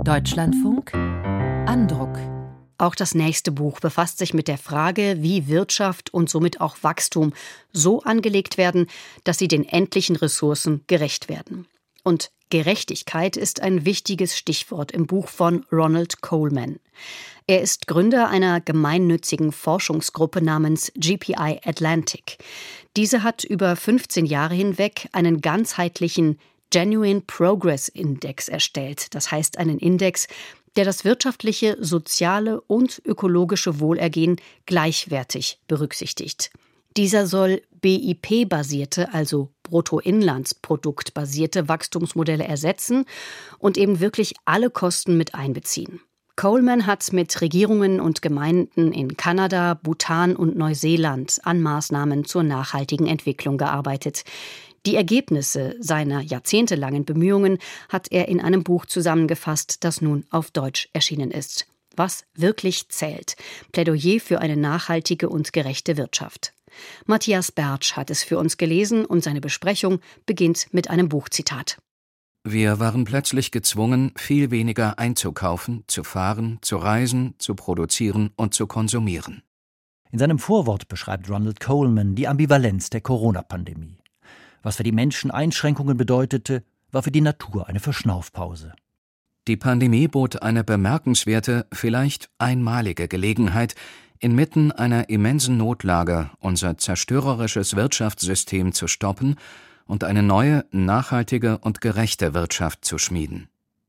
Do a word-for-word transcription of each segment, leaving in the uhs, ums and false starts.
Deutschlandfunk Andruck. Auch das nächste Buch befasst sich mit der Frage, wie Wirtschaft und somit auch Wachstum so angelegt werden, dass sie den endlichen Ressourcen gerecht werden. Und Gerechtigkeit ist ein wichtiges Stichwort im Buch von Ronald Coleman. Er ist Gründer einer gemeinnützigen Forschungsgruppe namens G P I Atlantic. Diese hat über fünfzehn Jahre hinweg einen ganzheitlichen Genuine Progress Index erstellt. Das heißt einen Index, der das wirtschaftliche, soziale und ökologische Wohlergehen gleichwertig berücksichtigt. Dieser soll B I P-basierte, also Bruttoinlandsprodukt-basierte Wachstumsmodelle ersetzen und eben wirklich alle Kosten mit einbeziehen. Coleman hat mit Regierungen und Gemeinden in Kanada, Bhutan und Neuseeland an Maßnahmen zur nachhaltigen Entwicklung gearbeitet. Die Ergebnisse seiner jahrzehntelangen Bemühungen hat er in einem Buch zusammengefasst, das nun auf Deutsch erschienen ist. Was wirklich zählt. Plädoyer für eine nachhaltige und gerechte Wirtschaft. Matthias Bertsch hat es für uns gelesen und seine Besprechung beginnt mit einem Buchzitat. Wir waren plötzlich gezwungen, viel weniger einzukaufen, zu fahren, zu reisen, zu produzieren und zu konsumieren. In seinem Vorwort beschreibt Ronald Coleman die Ambivalenz der Corona-Pandemie. Was für die Menschen Einschränkungen bedeutete, war für die Natur eine Verschnaufpause. Die Pandemie bot eine bemerkenswerte, vielleicht einmalige Gelegenheit, inmitten einer immensen Notlage unser zerstörerisches Wirtschaftssystem zu stoppen und eine neue, nachhaltige und gerechte Wirtschaft zu schmieden.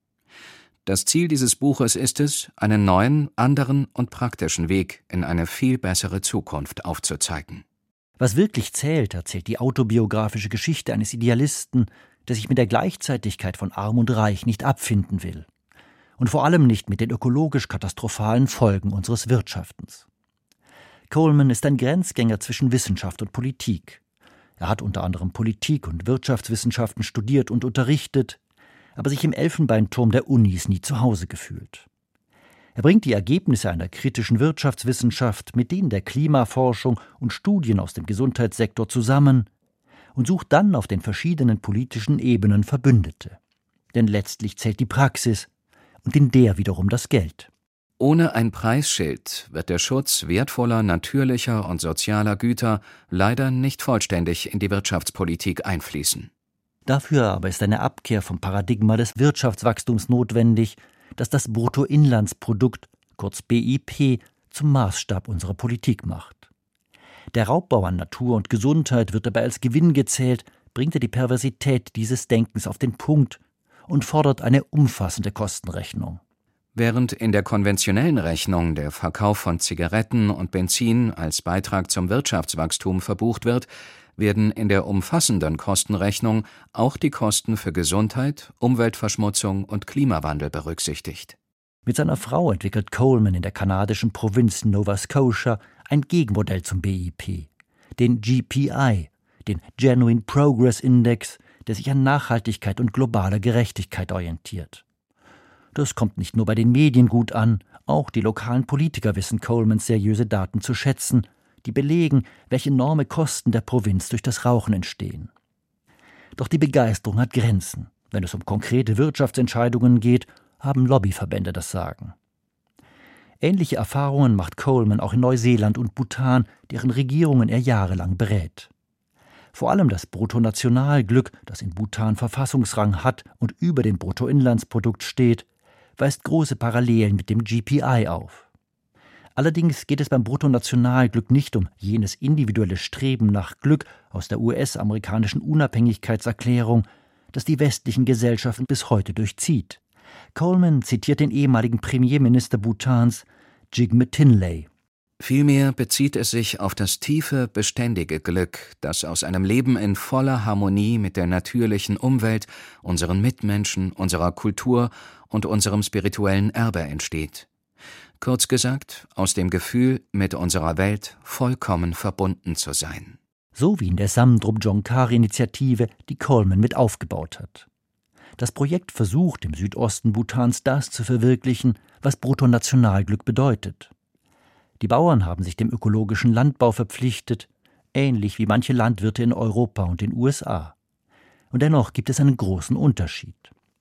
Das Ziel dieses Buches ist es, einen neuen, anderen und praktischen Weg in eine viel bessere Zukunft aufzuzeigen. Was wirklich zählt, erzählt die autobiografische Geschichte eines Idealisten, der sich mit der Gleichzeitigkeit von Arm und Reich nicht abfinden will. Und vor allem nicht mit den ökologisch katastrophalen Folgen unseres Wirtschaftens. Coleman ist ein Grenzgänger zwischen Wissenschaft und Politik. Er hat unter anderem Politik- und Wirtschaftswissenschaften studiert und unterrichtet, aber sich im Elfenbeinturm der Unis nie zu Hause gefühlt. Er bringt die Ergebnisse einer kritischen Wirtschaftswissenschaft mit denen der Klimaforschung und Studien aus dem Gesundheitssektor zusammen und sucht dann auf den verschiedenen politischen Ebenen Verbündete. Denn letztlich zählt die Praxis und in der wiederum das Geld. Ohne ein Preisschild wird der Schutz wertvoller natürlicher und sozialer Güter leider nicht vollständig in die Wirtschaftspolitik einfließen. Dafür aber ist eine Abkehr vom Paradigma des Wirtschaftswachstums notwendig, das das Bruttoinlandsprodukt, kurz B I P, zum Maßstab unserer Politik macht. Der Raubbau an Natur und Gesundheit wird dabei als Gewinn gezählt, bringt er die Perversität dieses Denkens auf den Punkt und fordert eine umfassende Kostenrechnung. Während in der konventionellen Rechnung der Verkauf von Zigaretten und Benzin als Beitrag zum Wirtschaftswachstum verbucht wird, werden in der umfassenden Kostenrechnung auch die Kosten für Gesundheit, Umweltverschmutzung und Klimawandel berücksichtigt. Mit seiner Frau entwickelt Coleman in der kanadischen Provinz Nova Scotia ein Gegenmodell zum B I P, den G P I, den Genuine Progress Index, der sich an Nachhaltigkeit und globaler Gerechtigkeit orientiert. Das kommt nicht nur bei den Medien gut an, auch die lokalen Politiker wissen Colemans seriöse Daten zu schätzen, die belegen, welche enorme Kosten der Provinz durch das Rauchen entstehen. Doch die Begeisterung hat Grenzen. Wenn es um konkrete Wirtschaftsentscheidungen geht, haben Lobbyverbände das Sagen. Ähnliche Erfahrungen macht Coleman auch in Neuseeland und Bhutan, deren Regierungen er jahrelang berät. Vor allem das Bruttonationalglück, das in Bhutan Verfassungsrang hat und über dem Bruttoinlandsprodukt steht, weist große Parallelen mit dem G P I auf. Allerdings geht es beim Bruttonationalglück nicht um jenes individuelle Streben nach Glück aus der U S-amerikanischen Unabhängigkeitserklärung, das die westlichen Gesellschaften bis heute durchzieht. Coleman zitiert den ehemaligen Premierminister Bhutans, Jigme Tinlay. Vielmehr bezieht es sich auf das tiefe, beständige Glück, das aus einem Leben in voller Harmonie mit der natürlichen Umwelt, unseren Mitmenschen, unserer Kultur und unserem spirituellen Erbe entsteht. Kurz gesagt, aus dem Gefühl, mit unserer Welt vollkommen verbunden zu sein. So wie in der Samdrup Jongkar-Initiative, die Coleman mit aufgebaut hat. Das Projekt versucht, im Südosten Bhutans das zu verwirklichen, was Bruttonationalglück bedeutet. Die Bauern haben sich dem ökologischen Landbau verpflichtet, ähnlich wie manche Landwirte in Europa und den U S A. Und dennoch gibt es einen großen Unterschied.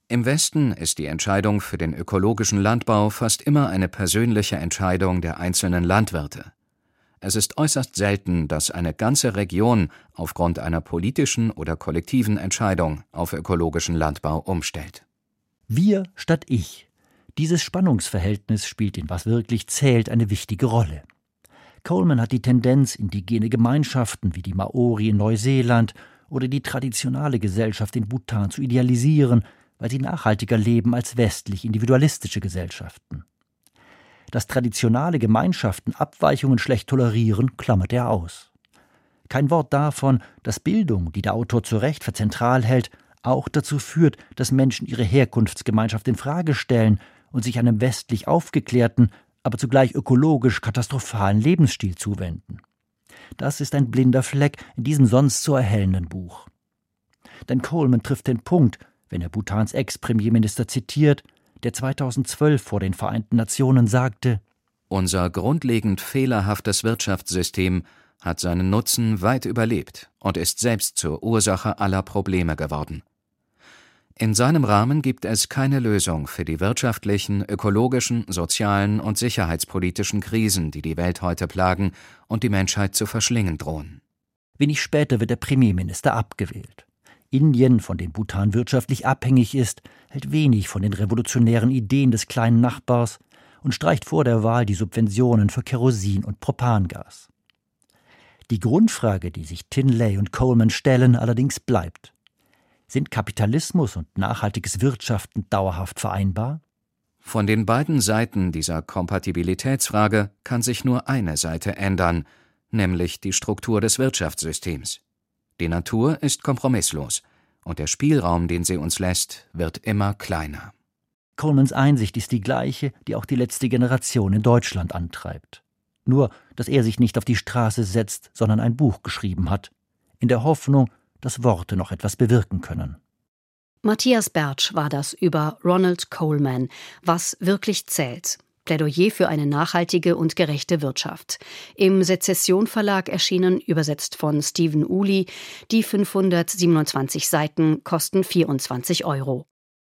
Im Westen ist die Entscheidung für den ökologischen Landbau fast immer eine persönliche Entscheidung der einzelnen Landwirte. Es ist äußerst selten, dass eine ganze Region aufgrund einer politischen oder kollektiven Entscheidung auf ökologischen Landbau umstellt. Wir statt ich. Dieses Spannungsverhältnis spielt in Was wirklich zählt eine wichtige Rolle. Coleman hat die Tendenz, indigene Gemeinschaften wie die Maori in Neuseeland oder die traditionale Gesellschaft in Bhutan zu idealisieren, weil sie nachhaltiger leben als westlich individualistische Gesellschaften. Dass traditionale Gemeinschaften Abweichungen schlecht tolerieren, klammert er aus. Kein Wort davon, dass Bildung, die der Autor zu Recht für zentral hält, auch dazu führt, dass Menschen ihre Herkunftsgemeinschaft in Frage stellen und sich einem westlich aufgeklärten, aber zugleich ökologisch katastrophalen Lebensstil zuwenden. Das ist ein blinder Fleck in diesem sonst so erhellenden Buch. Denn Coleman trifft den Punkt, wenn er Bhutans Ex-Premierminister zitiert, der zweitausendzwölf vor den Vereinten Nationen sagte: Unser grundlegend fehlerhaftes Wirtschaftssystem hat seinen Nutzen weit überlebt und ist selbst zur Ursache aller Probleme geworden. In seinem Rahmen gibt es keine Lösung für die wirtschaftlichen, ökologischen, sozialen und sicherheitspolitischen Krisen, die die Welt heute plagen und die Menschheit zu verschlingen drohen. Wenig später wird der Premierminister abgewählt. Indien, von dem Bhutan wirtschaftlich abhängig ist, hält wenig von den revolutionären Ideen des kleinen Nachbars und streicht vor der Wahl die Subventionen für Kerosin und Propangas. Die Grundfrage, die sich Tinley und Coleman stellen, allerdings bleibt: Sind Kapitalismus und nachhaltiges Wirtschaften dauerhaft vereinbar? Von den beiden Seiten dieser Kompatibilitätsfrage kann sich nur eine Seite ändern, nämlich die Struktur des Wirtschaftssystems. Die Natur ist kompromisslos und der Spielraum, den sie uns lässt, wird immer kleiner. Colemans Einsicht ist die gleiche, die auch die letzte Generation in Deutschland antreibt. Nur, dass er sich nicht auf die Straße setzt, sondern ein Buch geschrieben hat, in der Hoffnung, dass Worte noch etwas bewirken können. Matthias Bertsch war das über Ronald Coleman, Was wirklich zählt. Plädoyer für eine nachhaltige und gerechte Wirtschaft. Im Sezession Verlag erschienen, übersetzt von Stephen Uli. Die fünfhundertsiebenundzwanzig Seiten kosten vierundzwanzig Euro.